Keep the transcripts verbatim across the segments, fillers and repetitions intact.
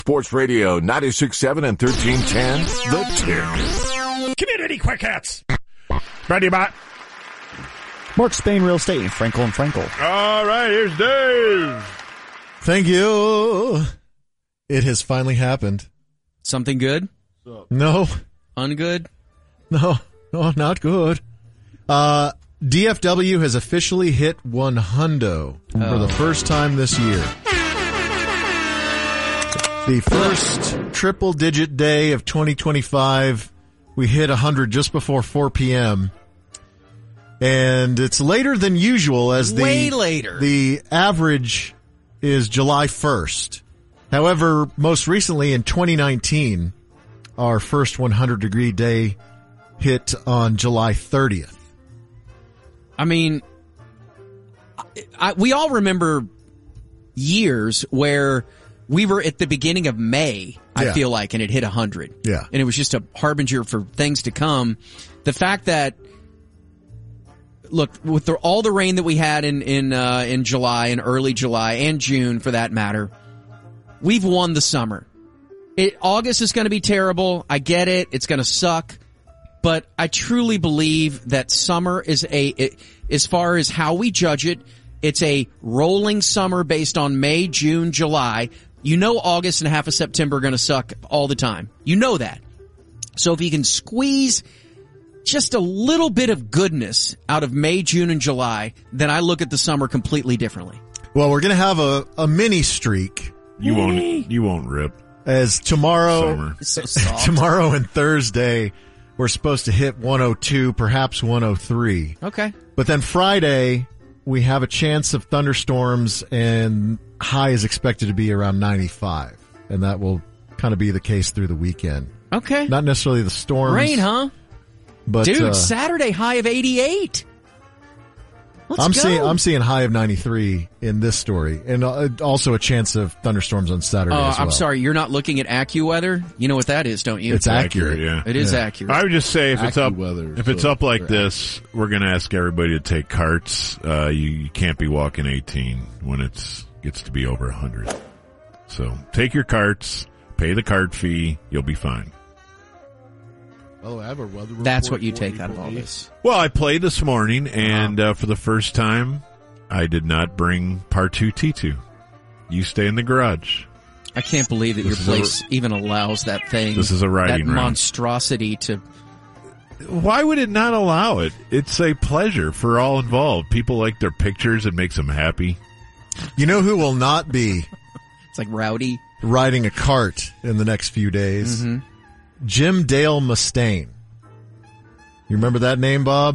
Sports Radio ninety-six point seven and thirteen ten, The Tick. Community Quick Hits. Brought to you by Mark Spain Real Estate, Frankel and Frankel. All right, here's Dave. Thank you. It has finally happened. Something good? No. Ungood? No. No, not good. Uh, D F W has officially hit one hundo oh. for the first time this year. The first triple-digit day of twenty twenty-five, we hit one hundred just before four p.m. And it's later than usual as the way later. The average is July first. However, most recently in twenty nineteen, our first one hundred degree day hit on July thirtieth. I mean, I, we all remember years where we were at the beginning of May, I yeah. feel like, and it hit one hundred. Yeah. And it was just a harbinger for things to come. The fact that, look, with the, all the rain that we had in in uh, in July and early July and June, for that matter, we've won the summer. It, August is going to be terrible. I get it. It's going to suck. But I truly believe that summer is a, it, as far as how we judge it, it's a rolling summer based on May, June, July. You know August and half of September are going to suck all the time. You know that. So if you can squeeze just a little bit of goodness out of May, June, and July, then I look at the summer completely differently. Well, we're going to have a, a mini streak. You won't, you won't rip. As tomorrow, so soft. tomorrow and Thursday, we're supposed to hit one oh two, perhaps one oh three. Okay. But then Friday, we have a chance of thunderstorms, and high is expected to be around ninety-five. And that will kind of be the case through the weekend. Okay. Not necessarily the storms. Rain, huh? But, Dude, uh, Saturday high of eighty-eight. Let's I'm go. seeing I'm seeing high of ninety-three in this story, and uh, also a chance of thunderstorms on Saturday uh, as well. I'm sorry, you're not looking at AccuWeather? You know what that is, don't you? It's accurate. accurate yeah. It is yeah. accurate. I would just say if Accu it's up weather, if it's so up like they're this, we're going to ask everybody to take carts. Uh, you, you can't be walking eighteen when it's gets to be over one hundred. So take your carts, pay the cart fee, you'll be fine. Oh, I have a weather report. That's what you take April out of all eighth. this. Well, I played this morning, and uh, for the first time, I did not bring Partout T two. You stay in the garage. I can't believe that This your is place a- even allows that thing. This is a riding that round. monstrosity to. Why would it not allow it? It's a pleasure for all involved. People like their pictures. It makes them happy. You know who will not be It's like rowdy. riding a cart in the next few days? Mm-hmm. Jim Dale Mustaine. You remember that name, Bob?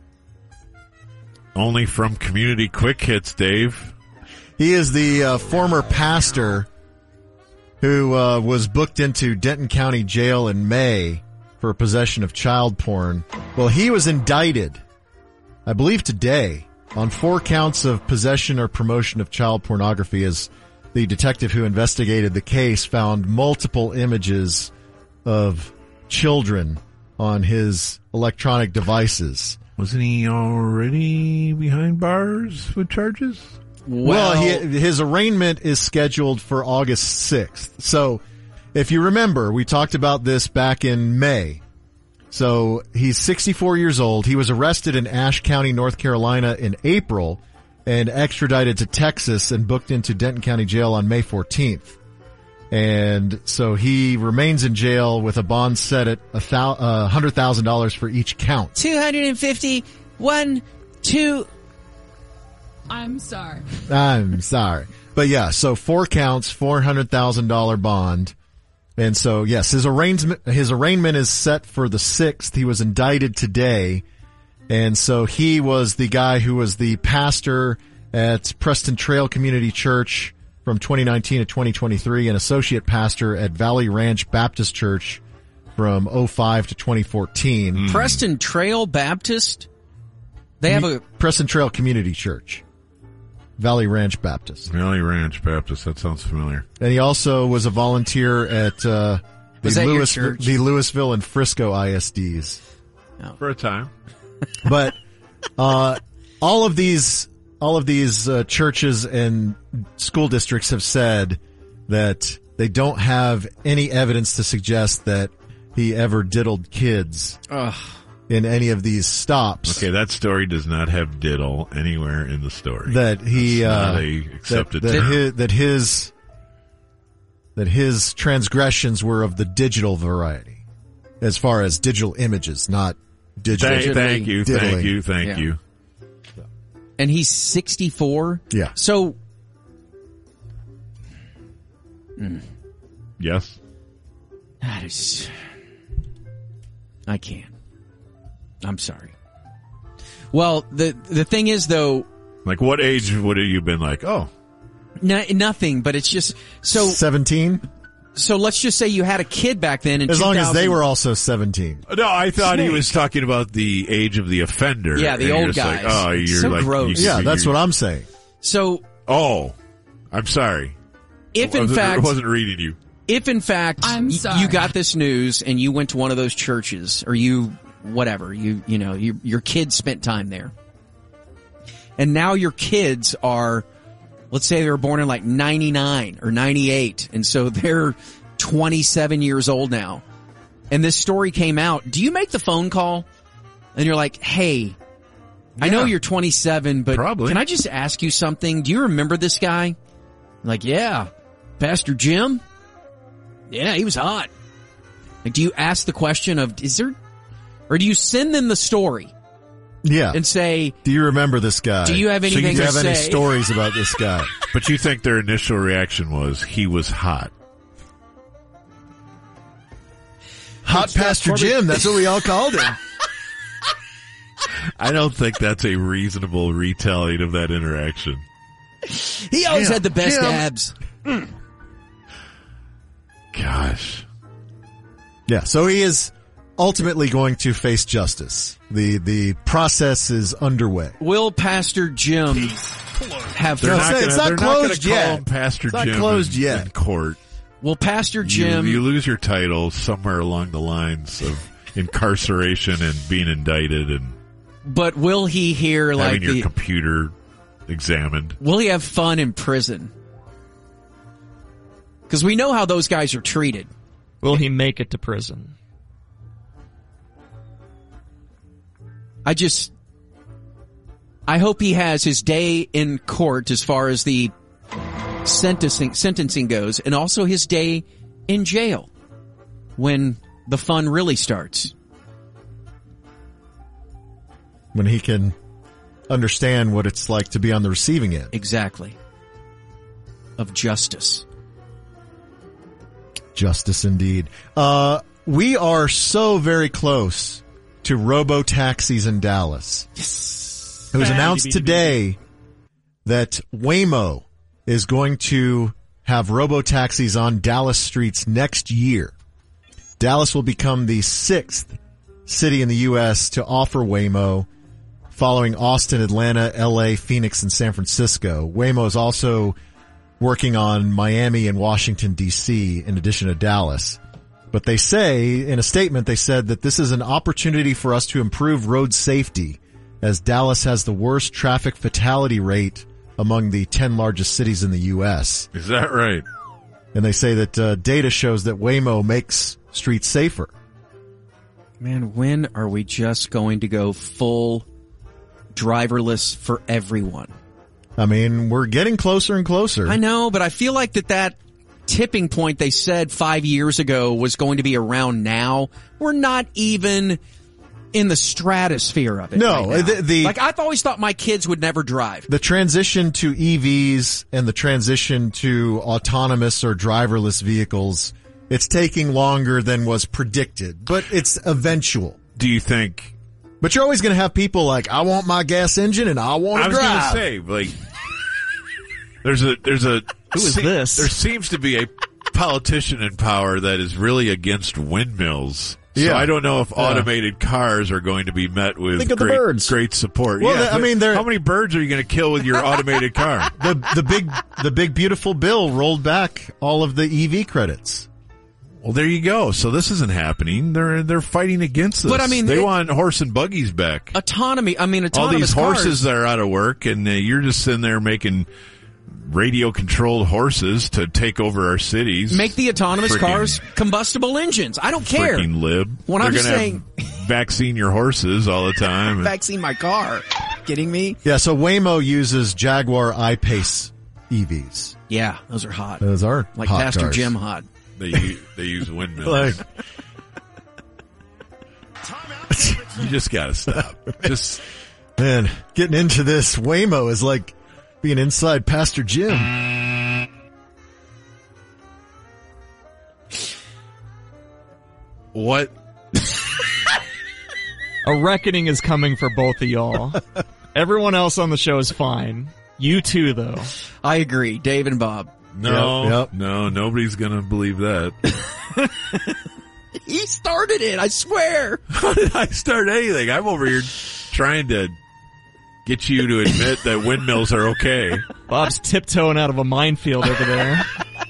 Only from Community Quick Hits, Dave. He is the uh, former pastor who uh, was booked into Denton County Jail in May for possession of child porn. Well, he was indicted, I believe today, on four counts of possession or promotion of child pornography, as the detective who investigated the case found multiple images of children on his electronic devices. Wasn't he already behind bars with charges? Well, he, his arraignment is scheduled for August sixth. So, if you remember, we talked about this back in May. So, he's sixty-four years old. He was arrested in Ashe County, North Carolina in April and extradited to Texas and booked into Denton County Jail on May fourteenth. And so he remains in jail with a bond set at a thou- uh, one hundred thousand dollars for each count. two hundred fifty, one, two. I'm sorry. I'm sorry. But yeah, so four counts, four hundred thousand dollars bond. And so, yes, his arraignment, his arraignment is set for the sixth. He was indicted today. And so he was the guy who was the pastor at Preston Trail Community Church from twenty nineteen to twenty twenty-three, and associate pastor at Valley Ranch Baptist Church from oh five to twenty fourteen. Mm. Preston Trail Baptist? They have a... Preston Trail Community Church. Valley Ranch Baptist. Valley Ranch Baptist. That sounds familiar. And he also was a volunteer at uh, the, Was that your Louis, church? the Louisville and Frisco I S Ds. Oh. For a time. But uh, all of these, all of these uh, churches and school districts have said that they don't have any evidence to suggest that he ever diddled kids Ugh. in any of these stops. Okay, that story does not have diddle anywhere in the story. That he That's uh, not a accepted that, that, term. his, that his that his transgressions were of the digital variety, as far as digital images, not digital. Thank, thank you, diddling. thank you, thank Yeah. you. And he's sixty-four? Yeah. So, Yes. that is, I can't. I'm sorry. Well, the the thing is, though, Like, what age would have you been like? Oh, no, nothing, but it's just, so, seventeen? so let's just say you had a kid back then in As long as they two thousand were also seventeen. no, I thought he Snake. was talking about the age of the offender. Yeah, the And you're old just like, guys. oh, you're So like, gross. you- Yeah, you- that's what I'm saying. So, Oh, I'm sorry. if I in wasn't, I fact, wasn't reading you. if in fact I'm y- sorry. you got this news and you went to one of those churches, or you, whatever, you, you know, you, your kids spent time there. And now your kids are, let's say they were born in like ninety-nine or ninety-eight, and so they're twenty-seven years old now. And this story came out. Do you make the phone call? And you're like, hey, I know Yeah. you're twenty-seven, but Probably. can I just ask you something? Do you remember this guy? Like, yeah, Pastor Jim? Yeah, he was hot. Like, do you ask the question of, is there, or do you send them the story Yeah. and say, Do you remember this guy? do you have Do anything you to have any say? stories about this guy? But you think their initial reaction was he was hot? Hot Pastor Jim, that's what we all called him. I don't think that's a reasonable retelling of that interaction. He always Jim, had the best Jim. abs. Gosh. Yeah, so he is ultimately going to face justice. The the process is underway. Will Pastor Jim have They're No, not say gonna, it's not they're closed not gonna yet. call him Pastor It's not Jim closed in, yet. in court. Will Pastor Jim You, you lose your title somewhere along the lines of incarceration and being indicted and but will he hear like having your the computer examined. will he have fun in prison? Because we know how those guys are treated. Will he make it to prison? I just I hope he has his day in court as far as the sentencing sentencing goes, and also his day in jail when the fun really starts. When he can understand what it's like to be on the receiving end. Exactly. Of justice. Justice indeed. Uh, we are so very close to robo-taxis in Dallas. Yes. It was announced today that Waymo is going to have robo-taxis on Dallas streets next year. Dallas will become the sixth city in the U S to offer Waymo, following Austin, Atlanta, L A, Phoenix, and San Francisco. Waymo is also working on Miami and Washington, D C, in addition to Dallas. But they say, in a statement, they said that this is an opportunity for us to improve road safety, as Dallas has the worst traffic fatality rate among the ten largest cities in the U S. Is that right? And they say that uh, data shows that Waymo makes streets safer. Man, when are we just going to go full driverless for everyone? I mean, we're getting closer and closer. I know, but I feel like that that tipping point they said five years ago was going to be around now. We're not even in the stratosphere of it. No, right now. the- the- like I've always thought my kids would never drive. The transition to E Vs and the transition to autonomous or driverless vehicles, it's taking longer than was predicted, but it's eventual. Do you think But you're always going to have people like, I want my gas engine and I want I to was going to drive. say, like, there's a, there's a, Who is this? There seems to be a politician in power that is really against windmills. So Yeah. I don't know if Yeah. automated cars are going to be met with Think of the great, birds. great support. Well, yeah, I mean, they're- how many birds are you going to kill with your automated car? The, the big, the big beautiful bill rolled back all of the E V credits. Well, there you go. So this isn't happening. They're they're fighting against this. But, I mean, they it- want horse and buggies back. Autonomy. I mean, All autonomous these horses cars. that are out of work, and uh, you're just sitting there making radio-controlled horses to take over our cities. Make the autonomous Frickin- cars combustible engines. I don't care. Freaking lib. When They're I'm just gonna saying, vaccine your horses all the time. vaccine my car. Kidding me? Yeah, so Waymo uses Jaguar I-Pace E Vs. Yeah, those are hot. Those are like hot Pastor cars. Jim hot. They u- they use windmills. Like, you just gotta stop. Just man, getting into this Waymo is like being inside Pastor Jim. what? A reckoning is coming for both of y'all. Everyone else on the show is fine. You too, though. I agree. Dave and Bob. No, Yep, yep. no, nobody's gonna believe that. He started it, I swear. How did I start anything? I'm over here trying to get you to admit that windmills are okay. Bob's tiptoeing out of a minefield over there.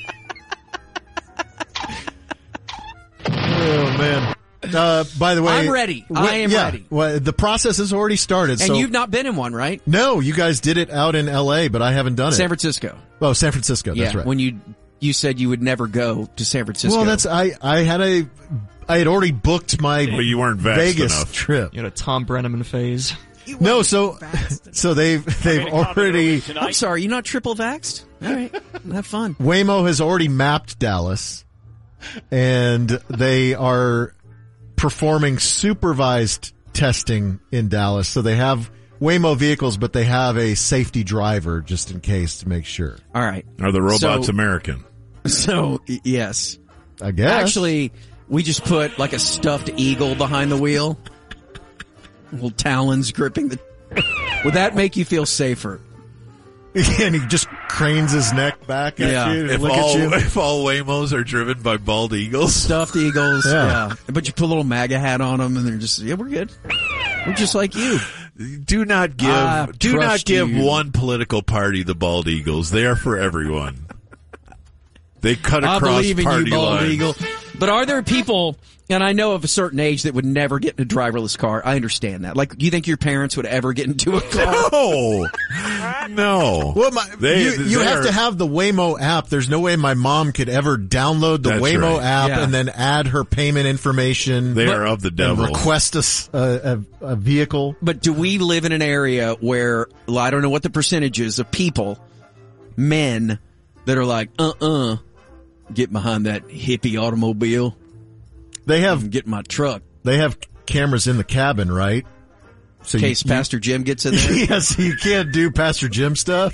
Oh, man. Uh, by the way, I'm ready. I am yeah, ready. Well, the process has already started. And so, you've not been in one, right? no, you guys did it out in L A, but I haven't done San it. Francisco. Oh, San Francisco. Yeah, That's right. when you you said you would never go to San Francisco. Well, that's I. I had a. I had already booked my Well, you weren't vaxxed Vegas enough. trip. You had a Tom Brenneman phase. No, so so they've they've already I'm sorry, you're not triple vaxxed? All right, have fun. Waymo has already mapped Dallas, and they are performing supervised testing in Dallas. So they have Waymo vehicles, but they have a safety driver just in case to make sure. All right. Are the robots So- American? So, y- yes. I guess. Actually, we just put like a stuffed eagle behind the wheel. Little talons gripping the... Would that make you feel safer? and he just cranes his neck back at Yeah. you to If look all, at you. if all Waymos are driven by bald eagles? Stuffed eagles. Yeah. Yeah. But you put a little MAGA hat on them and they're just, yeah, we're good. We're just like you. Do not give I do not trust give you. one political party the bald eagles. They are for everyone. They cut I across believe in party you, bald lines. eagle. But are there people, and I know of a certain age, that would never get in a driverless car? I understand that. Like, do you think your parents would ever get into a car? No, no. Well, my, They- you, you they have are- to have the Waymo app. There's no way my mom could ever download the That's Waymo right. app Yeah. and then add her payment information. They and are of the devil. request a, s- a, a, a vehicle. But do we live in an area where, well, I don't know what the percentage is of people, men, that are like, uh-uh, get behind that hippie automobile They have and get in my truck. they have cameras in the cabin, right? So In case you, Pastor Jim gets in there. yes, you can't do Pastor Jim stuff.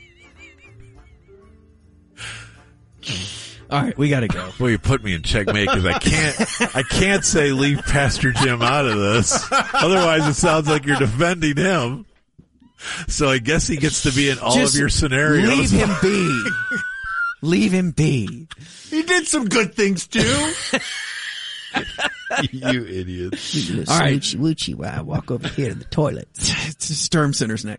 All right, we got to go. Well, you put me in checkmate because I can't. I can't say leave Pastor Jim out of this. Otherwise, it sounds like you're defending him. So I guess he gets to be in all Just of your scenarios. Leave him be. Leave him be. He did some good things too. You idiot. All right. Woochie, woochie, while I walk over here to the toilet. Sturm Center's next.